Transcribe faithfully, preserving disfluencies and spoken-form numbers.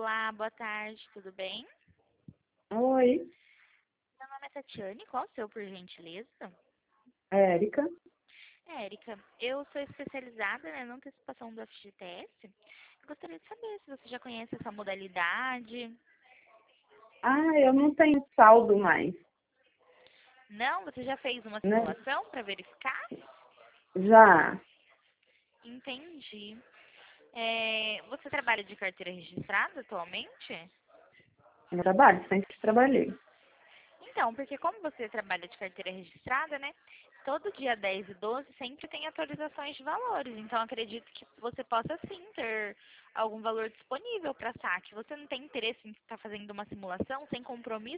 Olá, boa tarde, tudo bem? Oi, Meu nome é Tatiane, qual o seu, por gentileza? Érica. Érica, eu sou especializada, né, na antecipação do F G T S. Gostaria de saber se você já conhece essa modalidade. Ah, eu não tenho saldo mais, Não? Você já fez uma né? simulação para verificar? Já, Entendi. É, você trabalha de carteira registrada atualmente? eu trabalho, sempre trabalhei. Então, porque como você trabalha de carteira registrada, né? Todo dia dez e doze sempre tem atualizações de valores. Então, acredito que você possa sim ter algum valor disponível para saque. Você não tem interesse em estar fazendo uma simulação sem compromisso